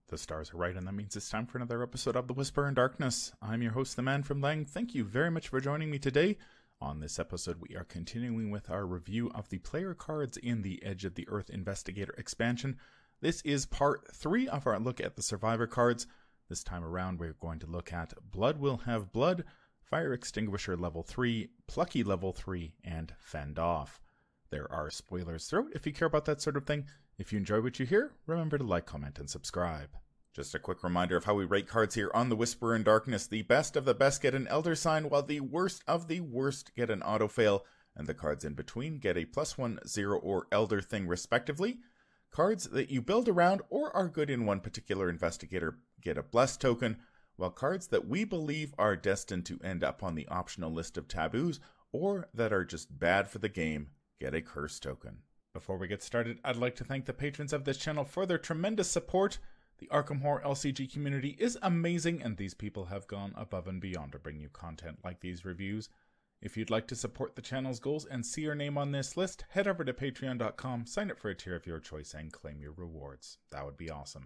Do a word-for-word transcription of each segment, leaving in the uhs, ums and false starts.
The stars are right, and that means it's time for another episode of The Whisper in Darkness. I'm your host, the Man from Lang. Thank you very much for joining me today. On this episode, we are continuing with our review of the player cards in the Edge of the Earth Investigator expansion. This is part three of our look at the Survivor cards. This time around, we're going to look at Blood Will Have Blood, Fire Extinguisher level three, Plucky level three, and Fend Off. There are spoilers throughout if you care about that sort of thing. If you enjoy what you hear, remember to like, comment, and subscribe. Just a quick reminder of how we rate cards here on The Whisper in Darkness. The best of the best get an Elder Sign, while the worst of the worst get an Auto Fail, and the cards in between get a plus one, zero, or Elder Thing respectively. Cards that you build around or are good in one particular investigator get a Bless token, while cards that we believe are destined to end up on the optional list of taboos or that are just bad for the game get a Curse token. Before we get started, I'd like to thank the patrons of this channel for their tremendous support. The Arkham Horror L C G community is amazing, and these people have gone above and beyond to bring you content like these reviews. If you'd like to support the channel's goals and see your name on this list, head over to patreon dot com, sign up for a tier of your choice, and claim your rewards. That would be awesome.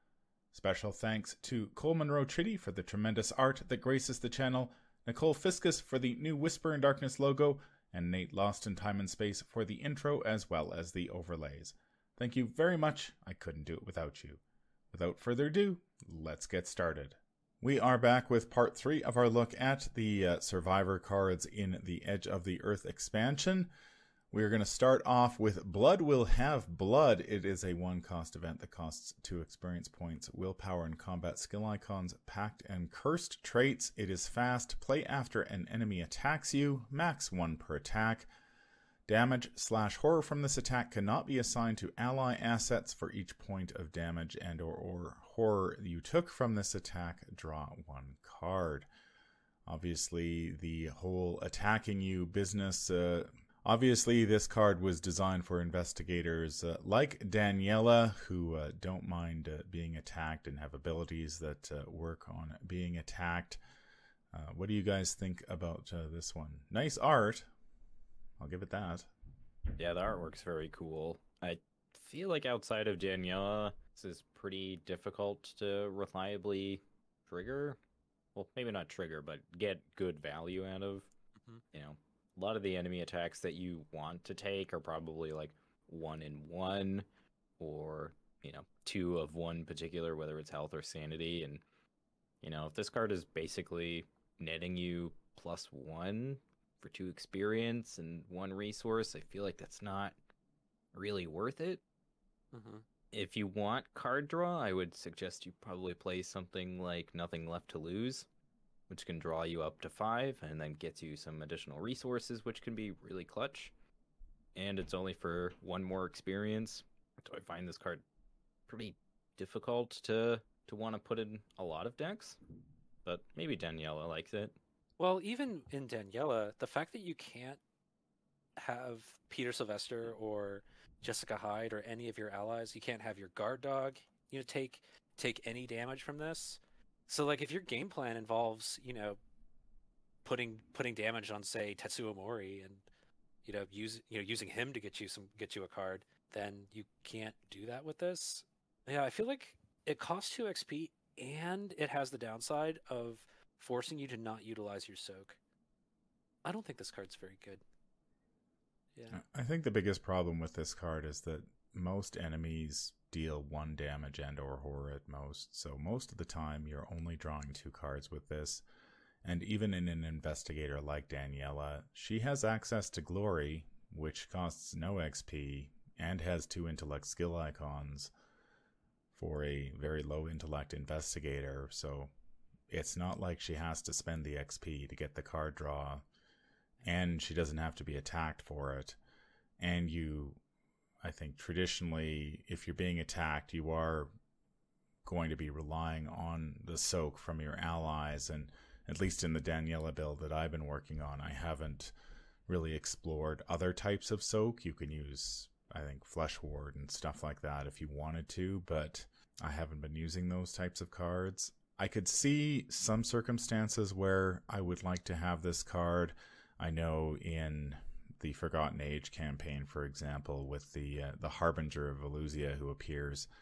Special thanks to Cole Monroe Chitty for the tremendous art that graces the channel, Nicole Fiscus for the new Whisper in Darkness logo, and Nate Lost in Time and Space for the intro as well as the overlays. Thank you very much. I couldn't do it without you. Without further ado, let's get started. We are back with part three of our look at the uh, Survivor cards in the Edge of the Earth expansion. We're going to start off with Blood Will Have Blood. It is a one-cost event that costs two experience points, willpower, and combat skill icons, packed and cursed traits. It is fast. Play after an enemy attacks you. Max one per attack. Damage slash horror from this attack cannot be assigned to ally assets. For each point of damage and or, or horror you took from this attack, draw one card. Obviously, the whole attacking you business... Uh, Obviously, this card was designed for investigators uh, like Daniela, who uh, don't mind uh, being attacked and have abilities that uh, work on being attacked. Uh, what do you guys think about uh, this one? Nice art. I'll give it that. Yeah, the artwork's very cool. I feel like outside of Daniela, this is pretty difficult to reliably trigger. Well, maybe not trigger, but get good value out of. Mm-hmm. You know. A lot of the enemy attacks that you want to take are probably like one in one or, you know, two of one particular, whether it's health or sanity. And, you know, if this card is basically netting you plus one for two experience and one resource, I feel like that's not really worth it. Mm-hmm. If you want card draw, I would suggest you probably play something like Nothing Left to Lose, which can draw you up to five and then gets you some additional resources, which can be really clutch. And it's only for one more experience. So I find this card pretty difficult to to want to put in a lot of decks. But maybe Daniela likes it. Well, even in Daniela, the fact that you can't have Peter Sylvester or Jessica Hyde or any of your allies, you can't have your guard dog, you know, take take any damage from this. So, like, if your game plan involves, you know, putting putting damage on, say, Tetsuo Mori, and you know, use you know using him to get you some get you a card, then you can't do that with this. Yeah, I feel like it costs two X P, and it has the downside of forcing you to not utilize your soak. I don't think this card's very good. Yeah, I think the biggest problem with this card is that most enemies deal one damage and or horror at most, so most of the time you're only drawing two cards with this. And even in an investigator like Daniela, she has access to Glory, which costs no X P and has two intellect skill icons for a very low intellect investigator, so it's not like she has to spend the X P to get the card draw, and she doesn't have to be attacked for it. And you I think traditionally, if you're being attacked, you are going to be relying on the soak from your allies. And at least in the Daniela build that I've been working on, I haven't really explored other types of soak. You can use, I think, Flesh Ward and stuff like that if you wanted to, but I haven't been using those types of cards. I could see some circumstances where I would like to have this card. I know in the Forgotten Age campaign, for example, with the uh, the Harbinger of Velusia who appears,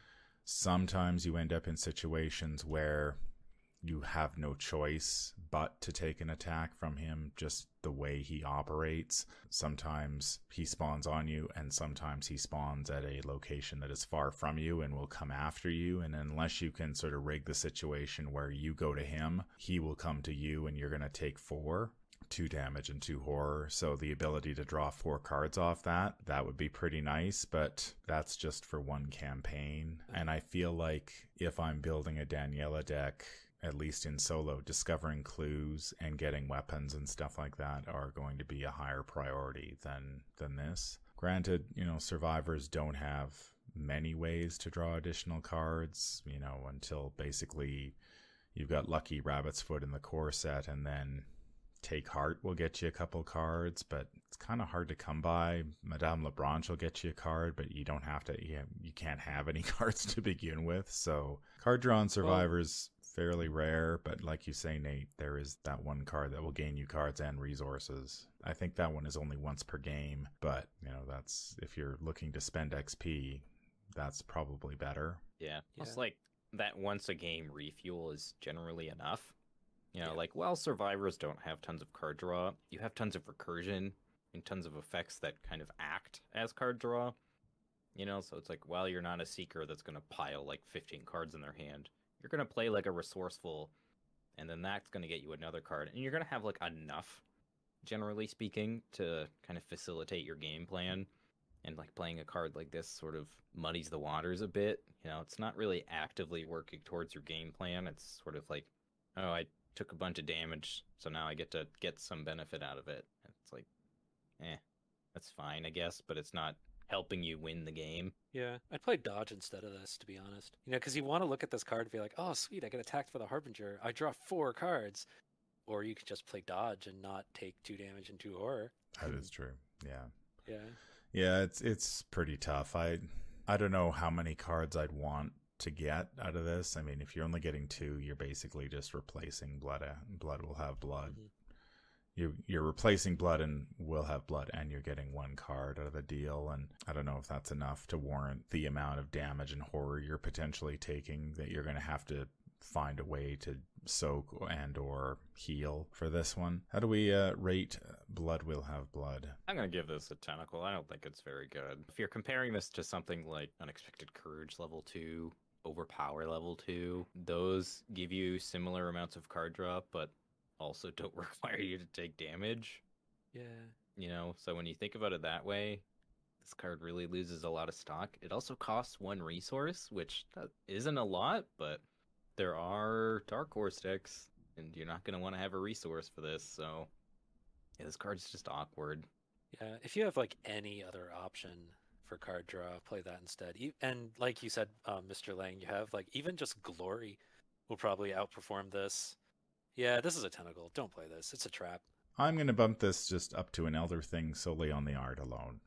sometimes you end up in situations where you have no choice but to take an attack from him, just the way he operates. Sometimes he spawns on you, and sometimes he spawns at a location that is far from you and will come after you. And unless you can sort of rig the situation where you go to him, he will come to you and you're going to take four. Two damage and two horror, so the ability to draw four cards off that, that would be pretty nice, but that's just for one campaign. And I feel like if I'm building a Daniela deck, at least in solo, discovering clues and getting weapons and stuff like that are going to be a higher priority than than this. Granted, you know, survivors don't have many ways to draw additional cards, you know, until basically you've got Lucky Rabbit's Foot in the core set, and then Take Heart will get you a couple cards, but it's kind of hard to come by. Madame Lebranche will get you a card, but you don't have to, you, you can't have any cards to begin with. So card draw on survivors, well, fairly rare, but like you say, Nate, there is that one card that will gain you cards and resources. I think that one is only once per game, but you know, that's, if you're looking to spend X P, that's probably better. Yeah, Yeah. it's like that once a game refuel is generally enough. You know, Yeah. like, while survivors don't have tons of card draw, you have tons of recursion and tons of effects that kind of act as card draw. You know, so it's like, while you're not a seeker that's going to pile like fifteen cards in their hand, you're going to play like a resourceful, and then that's going to get you another card. And you're going to have like enough, generally speaking, to kind of facilitate your game plan. And like playing a card like this sort of muddies the waters a bit. You know, it's not really actively working towards your game plan. It's sort of like, oh, I took a bunch of damage, so now I get to get some benefit out of it. It's like, eh, that's fine, I guess, but it's not helping you win the game. Yeah, I'd play dodge instead of this, to be honest. You know, because you want to look at this card and be like, oh, sweet, I get attacked for the Harbinger. I draw four cards. Or you could just play dodge and not take two damage and two horror. That is true. Yeah. Yeah. Yeah, it's it's pretty tough. I I don't know how many cards I'd want to get out of this. I mean, if you're only getting two, you're basically just replacing blood. Blood will have blood. Mm-hmm. You you're replacing blood and will have blood, and you're getting one card out of the deal. And I don't know if that's enough to warrant the amount of damage and horror you're potentially taking. That you're going to have to find a way to soak and or heal for this one. How do we uh, rate Blood Will Have Blood? I'm going to give this a tentacle. I don't think it's very good. If you're comparing this to something like Unexpected Courage level two, Overpower level two, those give you similar amounts of card draw, but also don't require you to take damage. Yeah. You know, so when you think about it that way, this card really loses a lot of stock. It also costs one resource, which isn't a lot, but there are Dark Horse decks, and you're not going to want to have a resource for this, so yeah, this card's just awkward. Yeah, if you have like any other option for card draw, play that instead. E- And like you said, um, Mister Lang, you have like even just Glory will probably outperform this. Yeah, this is a tentacle. Don't play this. It's a trap. I'm going to bump this just up to an Elder Thing solely on the art alone.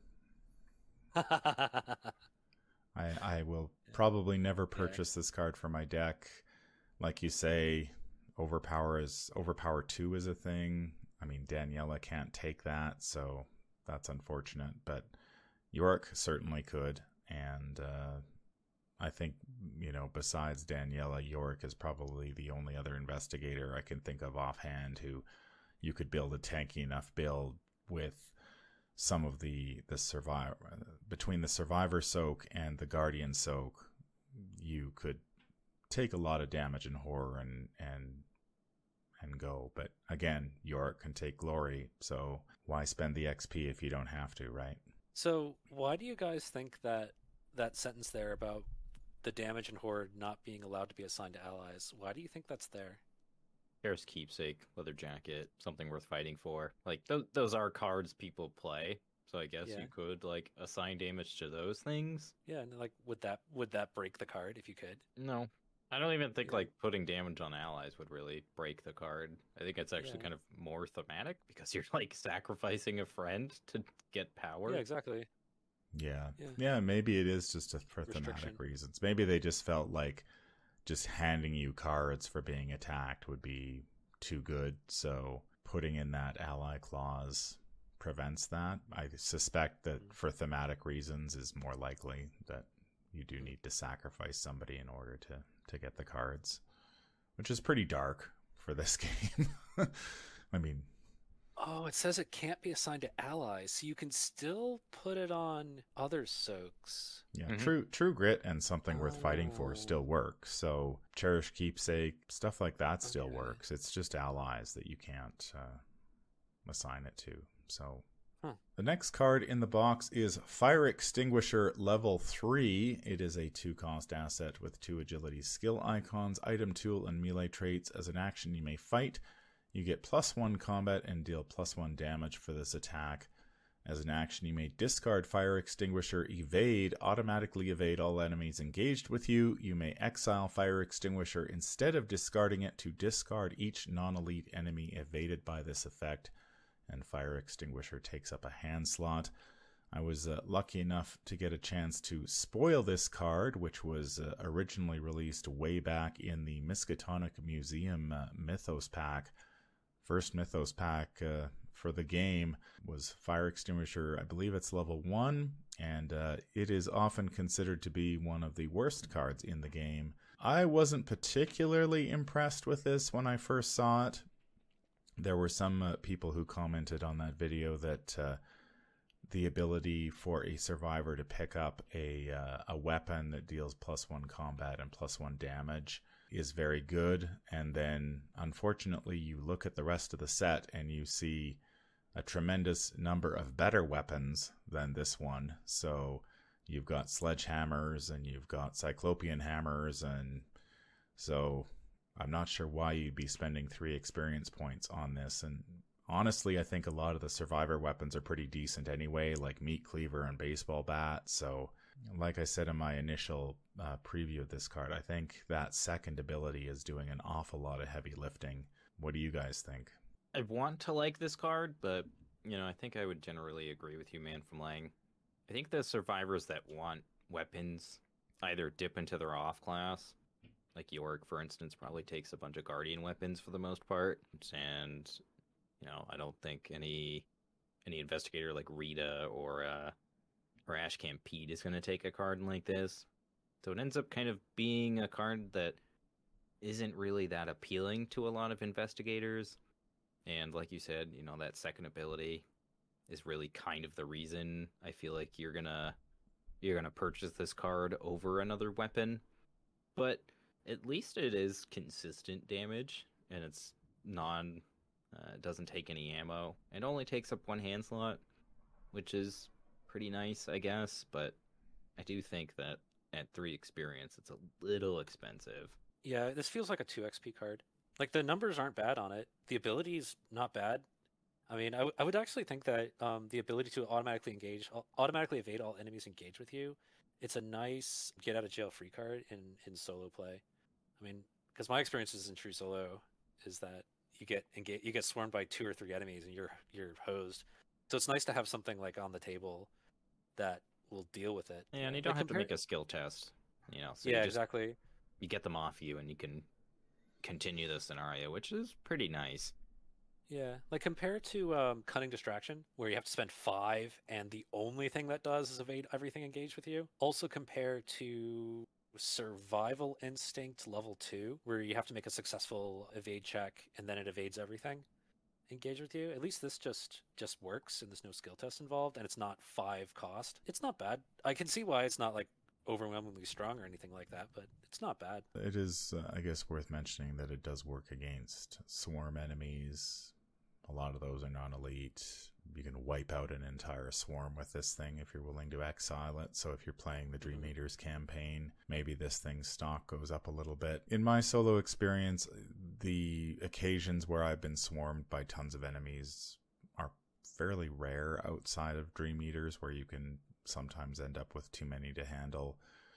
I I will probably never purchase yeah. this card for my deck. Like you say, Overpower is Overpower two is a thing. I mean, Daniela can't take that, so that's unfortunate. But Yorick certainly could, and uh, I think, you know, besides Daniela, Yorick is probably the only other investigator I can think of offhand who you could build a tanky enough build with some of the the survivor between the Survivor Soak and the Guardian Soak. You could take a lot of damage and horror and and and go. But again, Yorick can take Glory, so why spend the X P if you don't have to, right? So why do you guys think that that sentence there about the damage and horror not being allowed to be assigned to allies, why do you think that's there? Here's Keepsake, Leather Jacket, something worth fighting for. Like, those, those are cards people play, so I guess Yeah. you could, like, assign damage to those things. Yeah, and like would that would that break the card if you could? No. I don't even think, Yeah. like, putting damage on allies would really break the card. I think it's actually Yeah. kind of more thematic, because you're, like, sacrificing a friend to get power. Yeah, exactly. Yeah. Yeah. Yeah, maybe it is just a, for Restriction. thematic reasons. Maybe they just felt like just handing you cards for being attacked would be too good. So putting in that ally clause prevents that. I suspect that for thematic reasons is more likely that you do need to sacrifice somebody in order to, to get the cards, which is pretty dark for this game. I mean... Oh, it says it can't be assigned to allies, so you can still put it on other soaks. Yeah, Mhm. true true grit and something worth fighting for Oh. still works. So Cherished Keepsake, stuff like that still Okay. works. It's just allies that you can't uh, assign it to. So Huh. the next card in the box is Fire Extinguisher level three. It is a two-cost asset with two agility skill icons, item, tool, and melee traits. As an action, you may fight. You get plus one combat and deal plus one damage for this attack. As an action, you may discard Fire Extinguisher, evade, automatically evade all enemies engaged with you. You may exile Fire Extinguisher instead of discarding it to discard each non-elite enemy evaded by this effect. And Fire Extinguisher takes up a hand slot. I was uh, lucky enough to get a chance to spoil this card, which was uh, originally released way back in the Miskatonic Museum uh, Mythos pack. First Mythos pack uh, for the game was Fire Extinguisher. I believe it's level one, and uh, it is often considered to be one of the worst cards in the game. I wasn't particularly impressed with this when I first saw it. There were some uh, people who commented on that video that uh, the ability for a survivor to pick up a uh, a weapon that deals plus one combat and plus one damage is very good, and then unfortunately you look at the rest of the set and you see a tremendous number of better weapons than this one. So you've got sledgehammers and you've got cyclopean hammers, and so I'm not sure why you'd be spending three experience points on this. And honestly, I think a lot of the survivor weapons are pretty decent anyway, like meat cleaver and baseball bat. So like I said in my initial uh, preview of this card, I think that second ability is doing an awful lot of heavy lifting. What do you guys think? I want to like this card, but, you know, I think I would generally agree with you, Man from Lang. I think the survivors that want weapons either dip into their off class. Like York, for instance, probably takes a bunch of Guardian weapons for the most part. And, you know, I don't think any any investigator like Rita or uh, or Ashcamp Pete is going to take a card like this. So it ends up kind of being a card that isn't really that appealing to a lot of investigators. And like you said, you know, that second ability is really kind of the reason I feel like you're gonna you're gonna purchase this card over another weapon. But at least it is consistent damage, and it's non uh, doesn't take any ammo. It only takes up one hand slot, which is pretty nice, I guess. But I do think that at three experience, it's a little expensive. Yeah, this feels like a two X P card. Like, the numbers aren't bad on it. The ability's not bad. I mean, I, w- I would actually think that um, the ability to automatically engage, au- automatically evade all enemies engaged with you, it's a nice get out of jail free card in, in solo play. I mean, because my experiences in true solo is that you get engage, you get swarmed by two or three enemies and you're you're hosed. So it's nice to have something like on the table that will deal with it. Yeah, and you Like, don't have to compare- make a skill test. You know, so yeah, you just exactly. you get them off you, and you can continue the scenario, which is pretty nice. Yeah, like compared to um, Cunning Distraction, where you have to spend five, and the only thing that does is evade everything engaged with you. Also compare to Survival Instinct Level two, where you have to make a successful evade check, and then it evades everything engaged with you. At least this just just works, and there's no skill test involved, and it's not five cost. It's not bad. I can see why it's not like overwhelmingly strong or anything like that, but it's not bad. It is, uh, I guess, worth mentioning that it does work against swarm enemies. A lot of those are non-elite. You can wipe out an entire swarm with this thing if you're willing to exile it. So if you're playing the Dream Eaters campaign, maybe this thing's stock goes up a little bit. In my solo experience, the occasions where I've been swarmed by tons of enemies are fairly rare outside of Dream Eaters, where you can sometimes end up with too many to handle.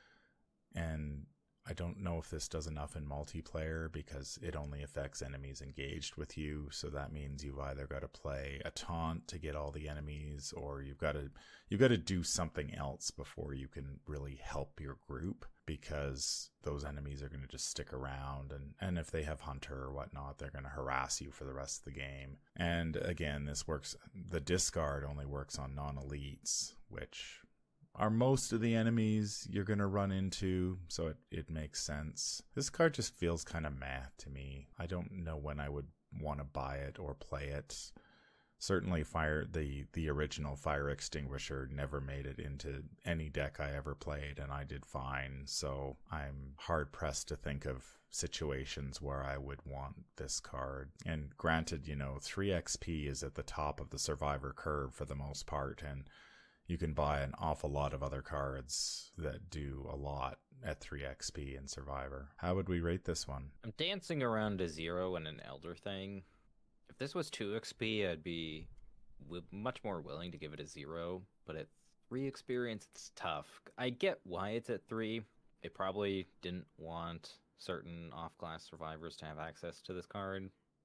And I don't know if this does enough in multiplayer, because it only affects enemies engaged with you. So that means you've either got to play a taunt to get all the enemies, or you've got to you've got to do something else before you can really help your group, because those enemies are going to just stick around, and and if they have Hunter or whatnot, they're going to harass you for the rest of the game. And again, this works. The discard only works on non-elites, which are most of the enemies you're going to run into, so it, it makes sense. This card just feels kind of meh to me. I don't know when I would want to buy it or play it. Certainly fire the, the original Fire Extinguisher never made it into any deck I ever played, and I did fine, so I'm hard-pressed to think of situations where I would want this card. And granted, you know, three X P is at the top of the Survivor curve for the most part, and you can buy an awful lot of other cards that do a lot at three X P in Survivor. How would we rate this one? I'm dancing around a zero and an Elder thing. If this was two X P, I'd be w- much more willing to give it a zero, but at three experience, it's tough. I get why it's at three. They probably didn't want certain off-class survivors to have access to this card,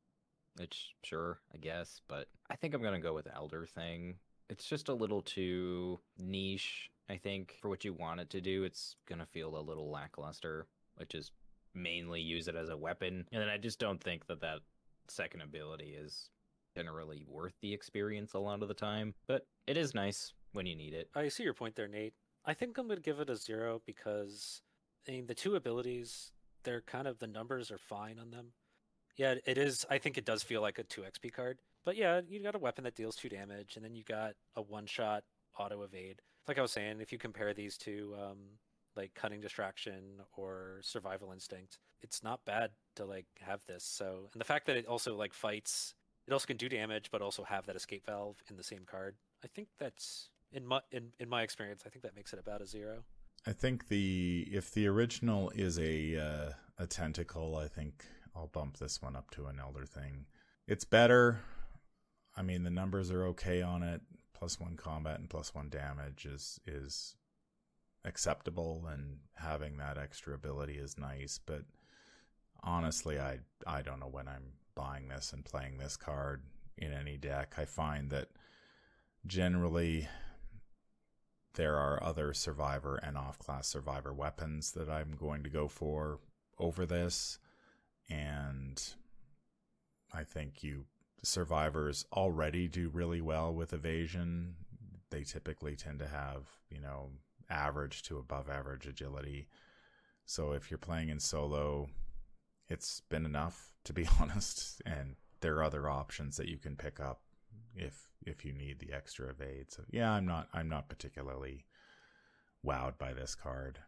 which, sure, I guess, but I think I'm going to go with Elder thing. It's just a little too niche, I think, for what you want it to do. It's going to feel a little lackluster, which is mainly use it as a weapon. And then I just don't think that that second ability is generally worth the experience a lot of the time. But it is nice when you need it. I see your point there, Nate. I think I'm going to give it a zero because, I mean, the two abilities, they're kind of, the numbers are fine on them. Yeah, it is, I think it does feel like a two X P card. But yeah, you got a weapon that deals two damage, and then you got a one-shot auto-evade. Like I was saying, if you compare these to, um, like, Cunning Distraction or Survival Instinct, it's not bad to, like, have this. So, and the fact that it also, like, fights, it also can do damage, but also have that escape valve in the same card, I think that's, in my, in, in my experience, I think that makes it about a zero. I think the, if the original is a, uh, a tentacle, I think I'll bump this one up to an Elder thing. It's better. I mean, the numbers are okay on it. Plus one combat and plus one damage is is acceptable, and having that extra ability is nice. But honestly, I I don't know when I'm buying this and playing this card in any deck. I find that generally there are other Survivor and off-class Survivor weapons that I'm going to go for over this, and I think you survivors already do really well with evasion. They typically tend to have, you know, average to above average agility. So if you're playing in solo, it's been enough, to be honest, and there are other options that you can pick up if if you need the extra evade. So yeah, I'm not I'm not particularly wowed by this card.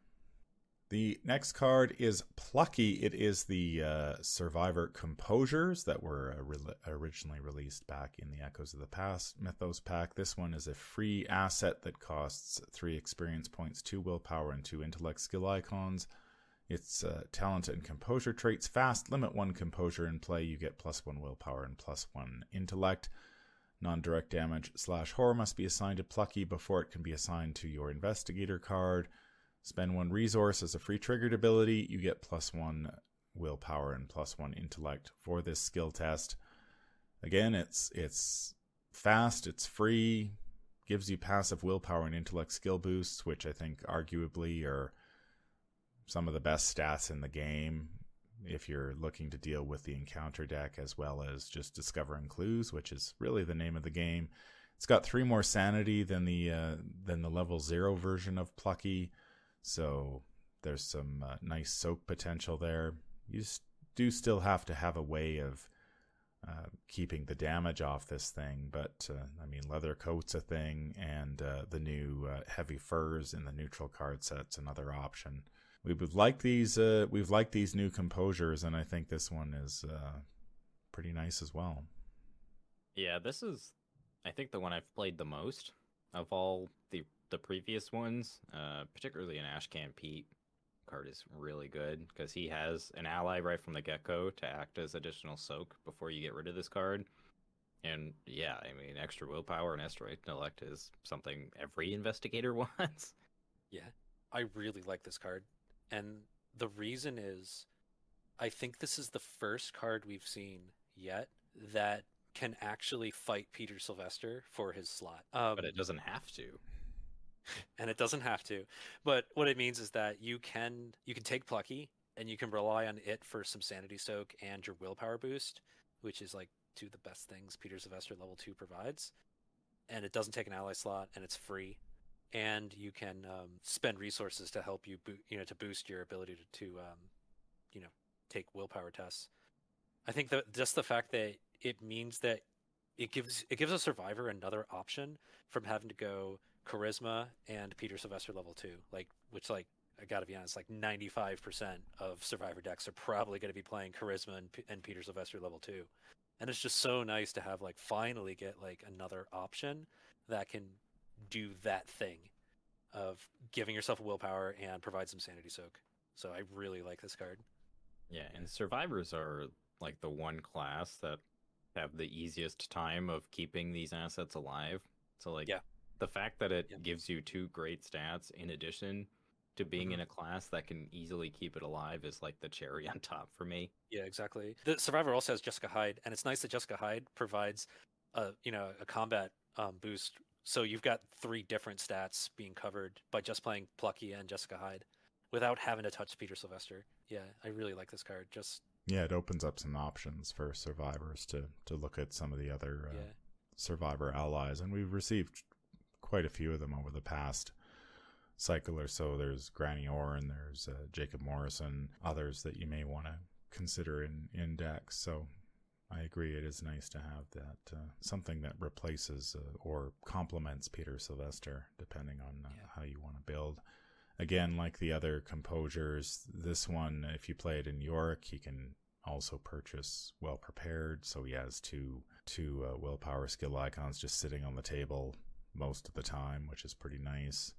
The next card is Plucky. It is the uh, Survivor Composures that were uh, re originally released back in the Echoes of the Past Mythos pack. This one is a free asset that costs three experience points, two willpower, and two intellect skill icons. Its uh, talent and composure traits: fast, limit one composure in play. You get plus one willpower and plus one intellect. Non-direct damage slash horror must be assigned to Plucky before it can be assigned to your investigator card. Spend one resource as a free triggered ability. You get plus one willpower and plus one intellect for this skill test. Again, it's it's fast, it's free, gives you passive willpower and intellect skill boosts, which I think arguably are some of the best stats in the game if you're looking to deal with the encounter deck as well as just discovering clues, which is really the name of the game. It's got three more sanity than the uh, than the level zero version of Plucky. So there's some uh, nice soak potential there. You do still have to have a way of uh, keeping the damage off this thing, but uh, I mean, leather coat's a thing, and uh, the new uh, heavy furs in the neutral card set's another option. We would like these. Uh, we've liked these new composures, and I think this one is uh, pretty nice as well. Yeah, this is, I think, the one I've played the most of all the the previous ones, uh, particularly an Ashcan Pete card is really good because he has an ally right from the get-go to act as additional soak before you get rid of this card. And yeah, I mean, extra willpower and extra intellect is something every investigator wants. Yeah, I really like this card. And the reason is, I think this is the first card we've seen yet that can actually fight Peter Sylvester for his slot. Um, but it doesn't have to. And it doesn't have to. But what it means is that you can you can take Plucky and you can rely on it for some sanity soak and your willpower boost, which is like two of the best things Peter Sylvester level two provides. And it doesn't take an ally slot, and it's free. and you can um, spend resources to help you, bo- you know, to boost your ability to, to um, you know, take willpower tests. I think that just the fact that it means that it gives it gives a survivor another option from having to go charisma and Peter Sylvester level two, like which like I gotta be honest, like ninety-five percent of survivor decks are probably going to be playing charisma and, and Peter Sylvester level two, and it's just so nice to have like finally get like another option that can do that thing of giving yourself willpower and provide some sanity soak. So I really like this card. Yeah, and survivors are like the one class that have the easiest time of keeping these assets alive. So like yeah. the fact that it yeah. gives you two great stats in addition to being mm-hmm. in a class that can easily keep it alive is like the cherry on top for me. Yeah, exactly. The Survivor also has Jessica Hyde, and it's nice that Jessica Hyde provides a you know a combat um, boost. So you've got three different stats being covered by just playing Plucky and Jessica Hyde without having to touch Peter Sylvester. Yeah, I really like this card. Just yeah, it opens up some options for survivors to to look at some of the other uh, yeah. survivor allies, and we've received quite a few of them over the past cycle or so. There's Granny Orn, there's uh, Jacob Morrison, others that you may want to consider in in decks. So I agree, it is nice to have that uh, something that replaces uh, or complements Peter Sylvester, depending on uh, yeah. how you want to build. Again, like the other composures, this one, if you play it in Yorick, he can also purchase Well Prepared, so he has two two uh, willpower skill icons just sitting on the table most of the time, which is pretty nice.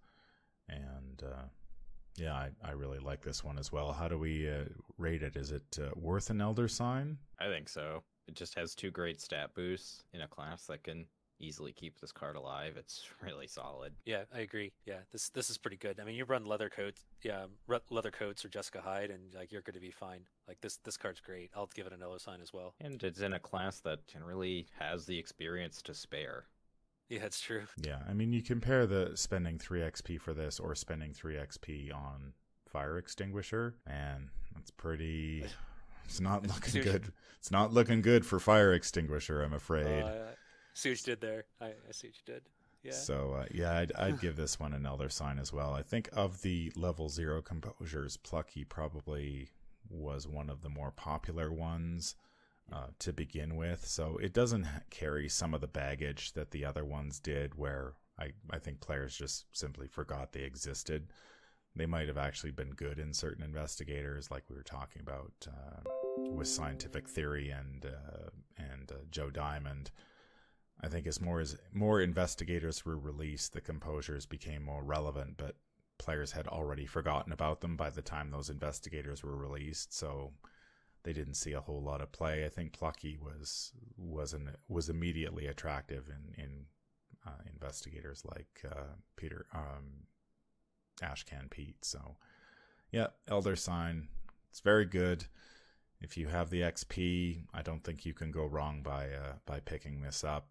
And uh, yeah, I, I really like this one as well. How do we uh, rate it? Is it uh, worth an Elder Sign? I think so. It just has two great stat boosts in a class that can easily keep this card alive. It's really solid. Yeah, I agree. Yeah, this this is pretty good. I mean, you run leather coats, yeah, leather coats or Jessica Hyde, and like you're going to be fine. Like this this card's great. I'll give it an Elder Sign as well. And it's in a class that generally has the experience to spare. Yeah, it's true. Yeah, I mean, you compare the spending three X P for this or spending three X P on Fire Extinguisher, and that's pretty. It's not looking good. It's not looking good for Fire Extinguisher, I'm afraid. Uh, see what you did there. I, I see what you did. Yeah. So uh, yeah, I'd, I'd give this one an Elder Sign as well. I think of the level zero composures, Plucky probably was one of the more popular ones uh, to begin with. So it doesn't carry some of the baggage that the other ones did, where I, I think players just simply forgot they existed. They might have actually been good in certain investigators, like we were talking about uh, with Scientific Theory and uh, and uh, Joe Diamond. I think as more as more investigators were released, the composures became more relevant, but players had already forgotten about them by the time those investigators were released, so they didn't see a whole lot of play. I think Plucky was was an, was immediately attractive in in uh, investigators like uh, Peter um, Ashcan Pete. So yeah, Elder Sign, it's very good. If you have the X P, I don't think you can go wrong by uh, by picking this up.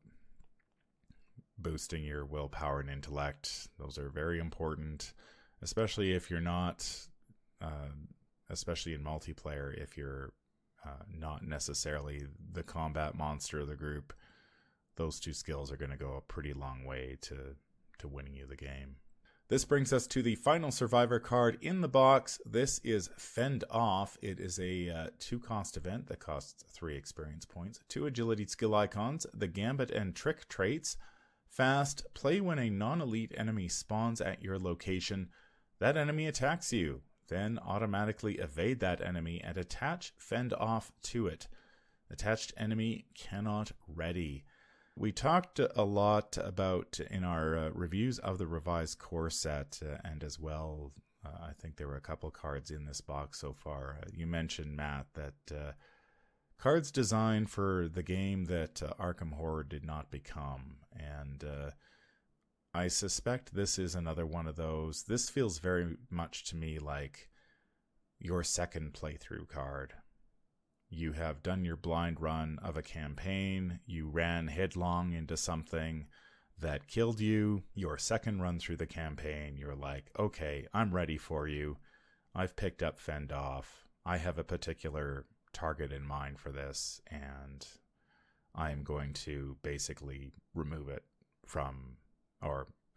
Boosting your willpower and intellect, those are very important, especially if you're not, uh, especially in multiplayer, if you're uh, not necessarily the combat monster of the group. Those two skills are going to go a pretty long way to, to winning you the game. This brings us to the final Survivor card in the box. This is Fend Off. It is a uh, two-cost event that costs three experience points, two agility skill icons, the Gambit and Trick traits. Fast, play when a non-elite enemy spawns at your location. That enemy attacks you. Then automatically evade that enemy and attach Fend Off to it. Attached enemy cannot ready. We talked a lot about in our uh, reviews of the revised core set, uh, and as well, uh, I think there were a couple cards in this box so far. Uh, you mentioned, Matt, that uh, cards designed for the game that uh, Arkham Horror did not become. And uh, I suspect this is another one of those. This feels very much to me like your second playthrough card. You have done your blind run of a campaign. You ran headlong into something that killed you. Your second run through the campaign, you're like, okay, I'm ready for you. I've picked up Fend Off. I have a particular target in mind for this, and I'm going to basically remove it from, or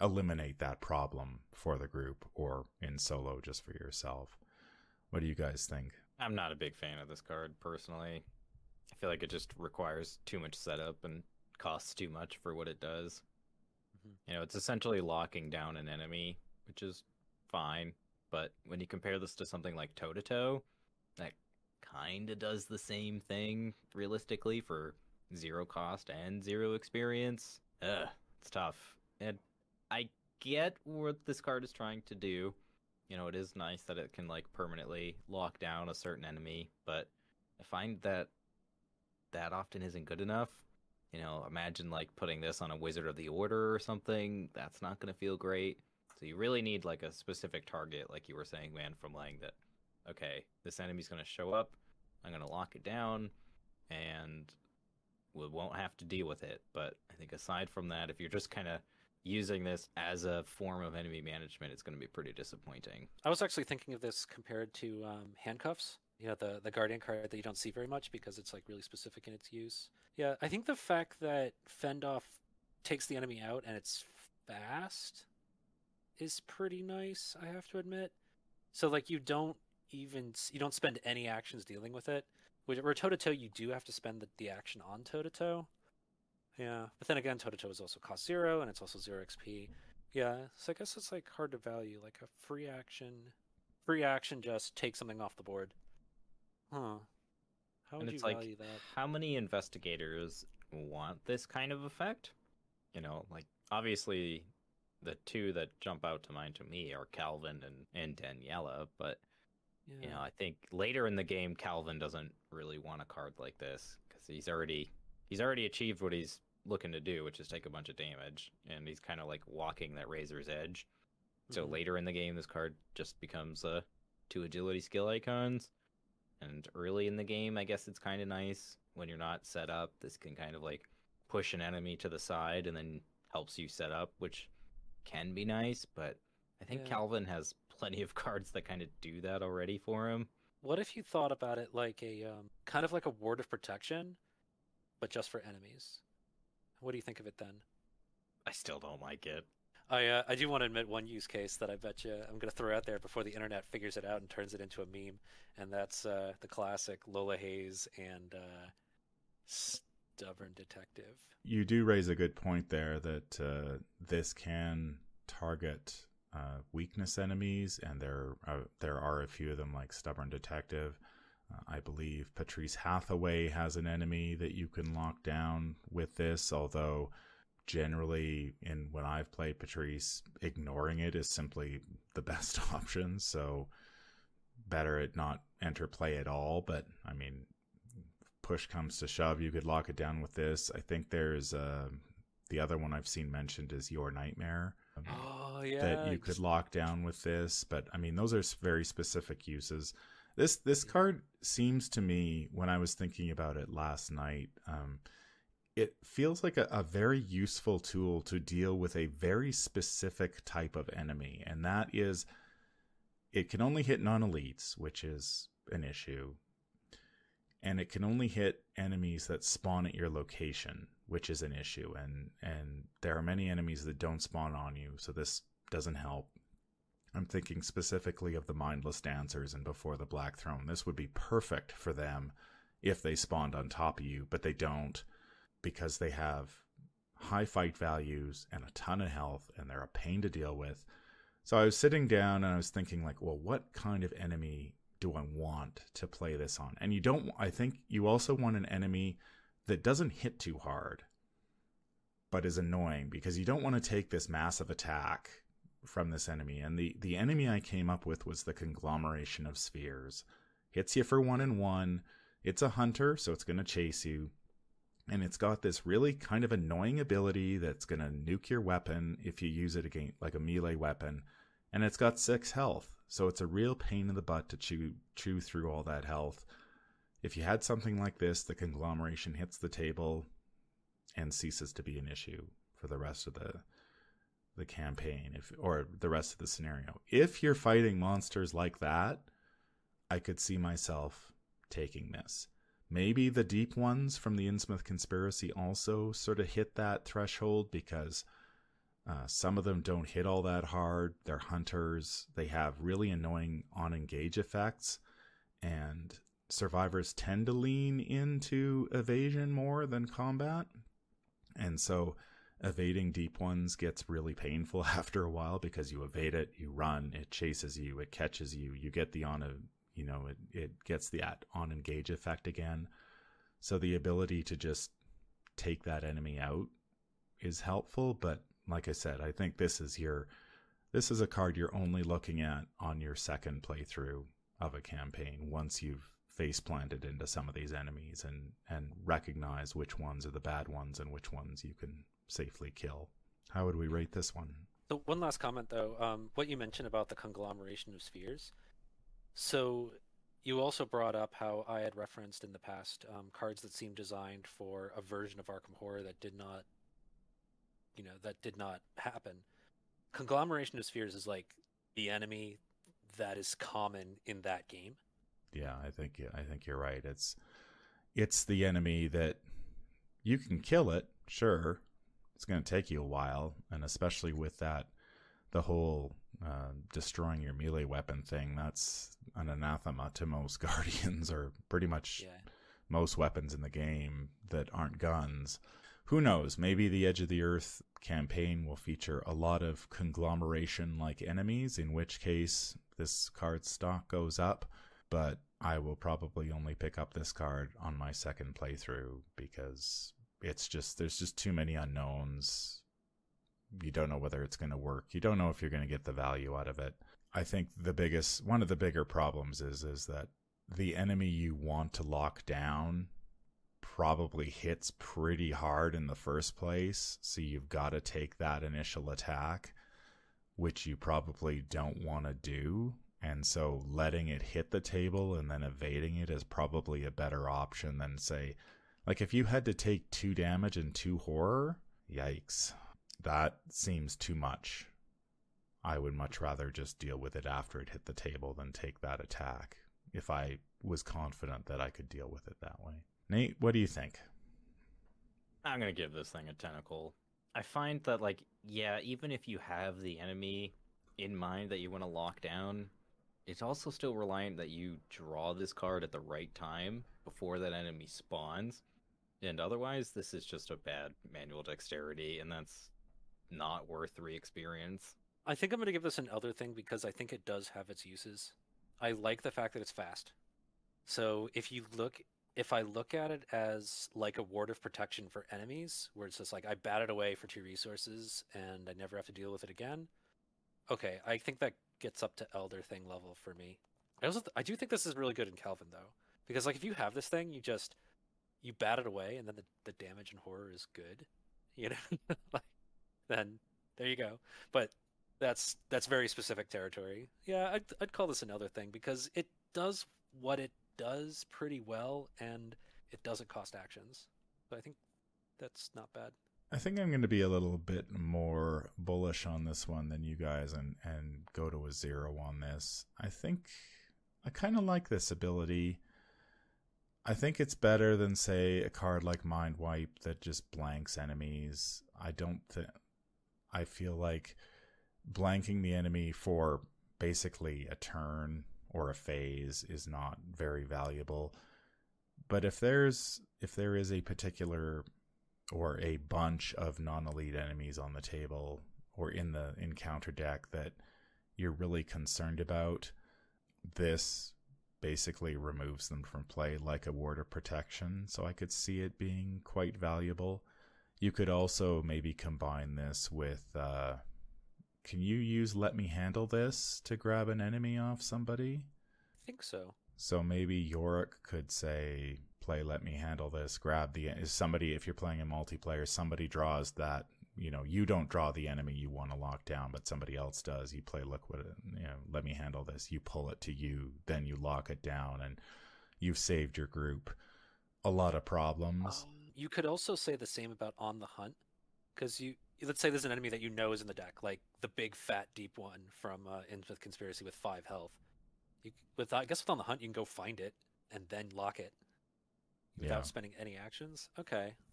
eliminate that problem for the group or in solo just for yourself. What do you guys think? I'm not a big fan of this card personally. I feel like it just requires too much setup and costs too much for what it does. Mm-hmm. You know, it's essentially locking down an enemy, which is fine. But when you compare this to something like toe-to-toe, that kind of does the same thing, realistically, for zero cost and zero experience. Ugh, it's tough. And I get what this card is trying to do. You know, it is nice that it can, like, permanently lock down a certain enemy, but I find that that often isn't good enough. You know, imagine, like, putting this on a Wizard of the Order or something. That's not going to feel great. So you really need, like, a specific target, like you were saying, man, from Lang, that, okay, this enemy's going to show up, I'm going to lock it down, and we won't have to deal with it. But I think aside from that, if you're just kind of using this as a form of enemy management, it's going to be pretty disappointing. I was actually thinking of this compared to um, handcuffs. You know, the, the Guardian card that you don't see very much because it's, like, really specific in its use. Yeah, I think the fact that Fend Off takes the enemy out and it's fast is pretty nice, I have to admit. So, like, you don't even, you don't spend any actions dealing with it. Where toe-to-toe, you do have to spend the, the action on toe-to-toe. Yeah, but then again, toe-to-toe is also cost zero, and it's also zero X P. Yeah, so I guess it's, like, hard to value. Like, a free action, free action just take something off the board. Huh. How would and you it's like, value that? How many investigators want this kind of effect? You know, like, obviously, the two that jump out to mind to me are Calvin and, and Daniela, but, yeah. you know, I think later in the game, Calvin doesn't really want a card like this, because he's already, he's already achieved what he's looking to do, which is take a bunch of damage, and he's kind of like walking that razor's edge. So mm-hmm. later in the game, this card just becomes uh, two agility skill icons. And early in the game, I guess it's kind of nice when you're not set up. This can kind of like push an enemy to the side and then helps you set up, which can be nice. But I think yeah. Calvin has plenty of cards that kind of do that already for him. What if you thought about it like a um, kind of like a ward of protection, but just for enemies? What do you think of it then? I still don't like it. I uh, I do want to admit one use case that I bet you I'm going to throw out there before the internet figures it out and turns it into a meme, and that's uh, the classic Lola Hayes and uh, Stubborn Detective. You do raise a good point there that uh, this can target uh, weakness enemies, and there uh, there are a few of them like Stubborn Detective. Uh, I believe Patrice Hathaway has an enemy that you can lock down with this, although generally, in when I've played Patrice, ignoring it is simply the best option. So better it not enter play at all. But I mean, push comes to shove, you could lock it down with this. I think there's uh, the other one I've seen mentioned is Your Nightmare. Um, oh yeah, that you could lock down with this. But I mean, those are very specific uses. This this card seems to me, when I was thinking about it last night, um, it feels like a, a very useful tool to deal with a very specific type of enemy. And that is, it can only hit non-elites, which is an issue. And it can only hit enemies that spawn at your location, which is an issue. And, and there are many enemies that don't spawn on you, so this doesn't help. I'm thinking specifically of the Mindless Dancers and Before the Black Throne. This would be perfect for them if they spawned on top of you, but they don't, because they have high fight values and a ton of health, and they're a pain to deal with. So I was sitting down and I was thinking, like, well, what kind of enemy do I want to play this on? And you don't, I think you also want an enemy that doesn't hit too hard, but is annoying, because you don't want to take this massive attack from this enemy. And the, the enemy I came up with was the Conglomeration of Spheres. Hits you for one and one. It's a hunter, so it's going to chase you. And it's got this really kind of annoying ability that's going to nuke your weapon if you use it against like a melee weapon. And it's got six health, so it's a real pain in the butt to chew chew through all that health. If you had something like this, the Conglomeration hits the table and ceases to be an issue for the rest of the the campaign, if or the rest of the scenario. If you're fighting monsters like that, I could see myself taking this. Maybe the deep ones from the Innsmouth Conspiracy also sort of hit that threshold, because Uh, some of them don't hit all that hard. They're hunters. They have really annoying on-engage effects, and survivors tend to lean into evasion more than combat. And so evading deep ones gets really painful after a while, because you evade it, you run, it chases you, it catches you, you get the on a, you know, it, it gets the on engage effect again. So the ability to just take that enemy out is helpful, but like I said, I think this is your, this is a card you're only looking at on your second playthrough of a campaign, once you've face planted into some of these enemies and, and recognize which ones are the bad ones and which ones you can safely kill. How would we rate this one? So one last comment though, um, what you mentioned about the conglomeration of spheres. So you also brought up how I had referenced in the past um, cards that seemed designed for a version of Arkham Horror that did not, you know, that did not happen. Conglomeration of spheres is like the enemy that is common in that game. Yeah, I think I think you're right. It's it's the enemy that you can kill it, sure. It's going to take you a while, and especially with that, the whole uh, destroying your melee weapon thing, that's an anathema to most Guardians, or pretty much Yeah. most weapons in the game that aren't guns. Who knows? Maybe the Edge of the Earth campaign will feature a lot of conglomeration-like enemies, in which case this card stock goes up. But I will probably only pick up this card on my second playthrough, because it's just, there's just too many unknowns. You don't know whether it's going to work. You don't know if you're going to get the value out of it. I think the biggest, one of the bigger problems is, is that the enemy you want to lock down probably hits pretty hard in the first place. So you've got to take that initial attack, which you probably don't want to do. And so letting it hit the table and then evading it is probably a better option than, say, like if you had to take two damage and two horror, yikes, that seems too much. I would much rather just deal with it after it hit the table than take that attack, if I was confident that I could deal with it that way. Nate, what do you think? I'm going to give this thing a tentacle. I find that, like, yeah, even if you have the enemy in mind that you want to lock down, it's also still reliant that you draw this card at the right time before that enemy spawns. And otherwise, this is just a bad manual dexterity, and that's not worth three experience. I think I'm going to give this an other thing because I think it does have its uses. I like the fact that it's fast. So if you look, if I look at it as like a ward of protection for enemies, where it's just like I bat it away for two resources and I never have to deal with it again. Okay, I think that gets up to Elder Thing level for me. I also th- I do think this is really good in Calvin though, because like if you have this thing, you just you bat it away and then the, the damage and horror is good, you know. Like, then there you go. But that's that's very specific territory. Yeah, I'd I'd call this another thing because it does what it does pretty well and it doesn't cost actions. So I think that's not bad. I think I'm going to be a little bit more bullish on this one than you guys, and, and go to a zero on this. I think I kind of like this ability. I think it's better than, say, a card like Mind Wipe that just blanks enemies. I don't think... I feel like blanking the enemy for basically a turn or a phase is not very valuable. But if there's if there is a particular or a bunch of non-elite enemies on the table or in the encounter deck that you're really concerned about, this basically removes them from play like a ward of protection. So I could see it being quite valuable. You could also maybe combine this with, uh, can you use Let Me Handle This to grab an enemy off somebody? I think so. So maybe Yorick could say, play Let Me Handle This, grab the, is somebody, if you're playing in multiplayer, somebody draws that, you know, you don't draw the enemy you want to lock down, but somebody else does. You play Liquid, you know, Let Me Handle This, you pull it to you, then you lock it down, and you've saved your group a lot of problems. Um, you could also say the same about On the Hunt, because you, let's say there's an enemy that you know is in the deck, like the big fat deep one from uh, Infinite Conspiracy with five health. You, with I guess with On the Hunt, you can go find it and then lock it without Yeah. spending any actions. Okay,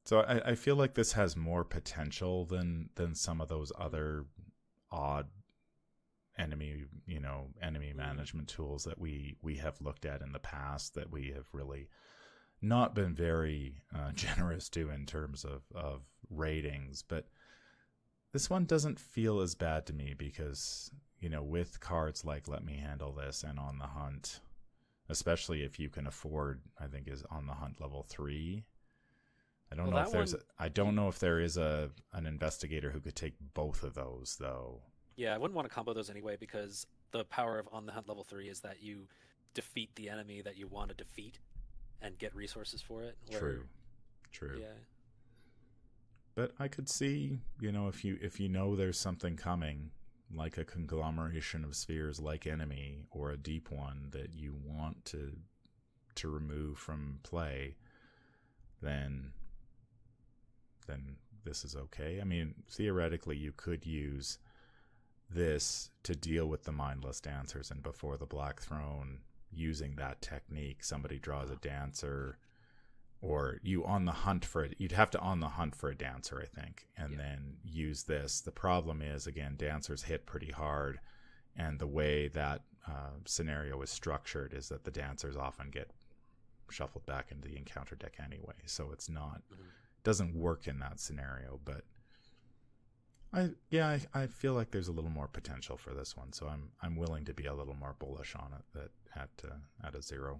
So I, I feel like this has more potential than than some of those other odd enemy, you know, enemy management tools that we we have looked at in the past that we have really not been very uh, generous to in terms of of ratings. But this one doesn't feel as bad to me because, you know, with cards like Let Me Handle This and On the Hunt, especially if you can afford, I think is On the Hunt level three. I don't well, know if there's one... a, I don't know if there is a an investigator who could take both of those though. Yeah, I wouldn't want to combo those anyway because the power of On the Hunt level three is that you defeat the enemy that you want to defeat and get resources for it. Where... True. True. Yeah. But I could see, you know, if you if you know there's something coming, like a conglomeration of spheres like Enemy or a deep one that you want to to remove from play, then then this is okay. I mean, theoretically you could use this to deal with the mindless dancers, and before the Black Throne, using that technique, somebody draws a dancer, or you on the hunt for it. You'd have to on the hunt for a dancer, I think, and yeah. then use this. The problem is, again, dancers hit pretty hard, and the way that uh, scenario is structured is that the dancers often get shuffled back into the encounter deck anyway, so it's not mm-hmm. doesn't work in that scenario. But I yeah, I, I feel like there's a little more potential for this one, so I'm I'm willing to be a little more bullish on it that at uh, at a zero.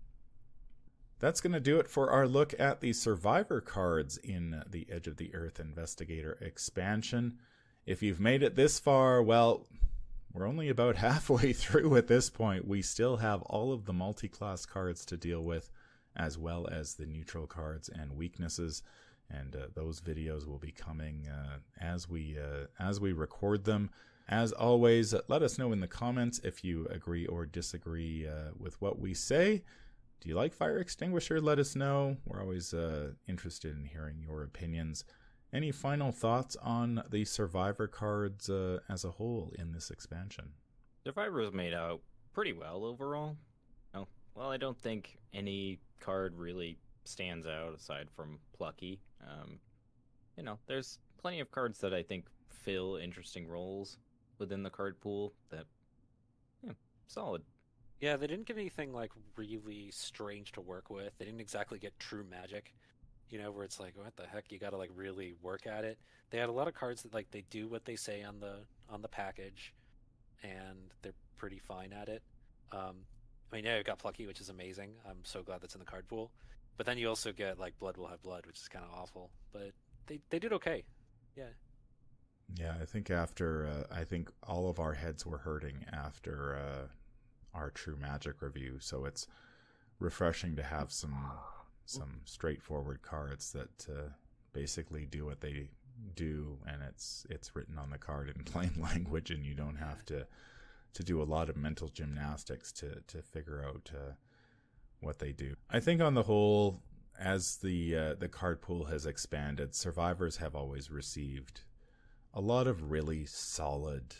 That's going to do it for our look at the Survivor cards in the Edge of the Earth Investigator expansion. If you've made it this far, well, we're only about halfway through at this point. We still have all of the multi-class cards to deal with, as well as the neutral cards and weaknesses. And uh, those videos will be coming uh, as we uh, as we record them. As always, let us know in the comments if you agree or disagree uh, with what we say. Do you like Fire Extinguisher? Let us know. We're always uh, interested in hearing your opinions. Any final thoughts on the Survivor cards uh, as a whole in this expansion? Survivor is made out pretty well overall. Oh, well, I don't think any card really stands out aside from Plucky. Um, you know, there's plenty of cards that I think fill interesting roles within the card pool that, yeah, solid. Yeah, they didn't get anything like really strange to work with. They didn't exactly get true magic, you know, where it's like, what the heck, you got to like really work at it. They had a lot of cards that like they do what they say on the on the package, and they're pretty fine at it. Um, I mean, yeah, you got Plucky, which is amazing. I'm so glad that's in the card pool. But then you also get like Blood Will Have Blood, which is kind of awful. But they they did okay. Yeah. Yeah, I think after uh, I think all of our heads were hurting after. Uh... our True Magic review, so it's refreshing to have some some straightforward cards that uh, basically do what they do, and it's it's written on the card in plain language, and you don't have to to do a lot of mental gymnastics to to figure out uh, what they do. I think on the whole, as the uh, the card pool has expanded, survivors have always received a lot of really solid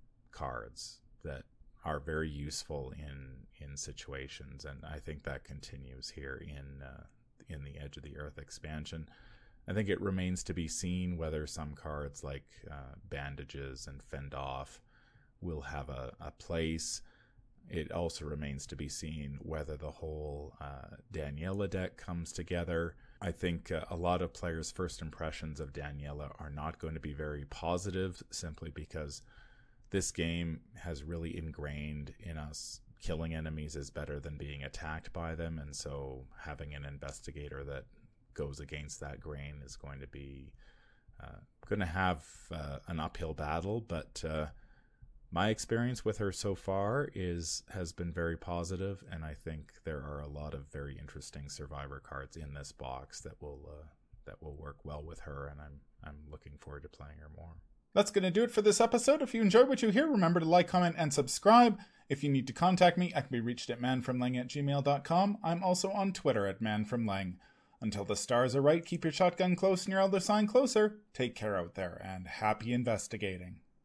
cards that are very useful in in situations, and I think that continues here in uh, in the Edge of the Earth expansion. I think it remains to be seen whether some cards like uh, Bandages and Fend Off will have a, a place. It also remains to be seen whether the whole uh, Daniela deck comes together. I think uh, a lot of players' first impressions of Daniela are not going to be very positive, simply because this game has really ingrained in us killing enemies is better than being attacked by them, and so having an investigator that goes against that grain is going to be uh, going to have uh, an uphill battle. But uh, my experience with her so far is has been very positive, and I think there are a lot of very interesting Survivor cards in this box that will uh, that will work well with her, and I'm I'm looking forward to playing her more. That's going to do it for this episode. If you enjoyed what you hear, remember to like, comment, and subscribe. If you need to contact me, I can be reached at manfromlang at gmail dot com. I'm also on Twitter at manfromlang. Until the stars are right, keep your shotgun close and your elder sign closer. Take care out there, and happy investigating.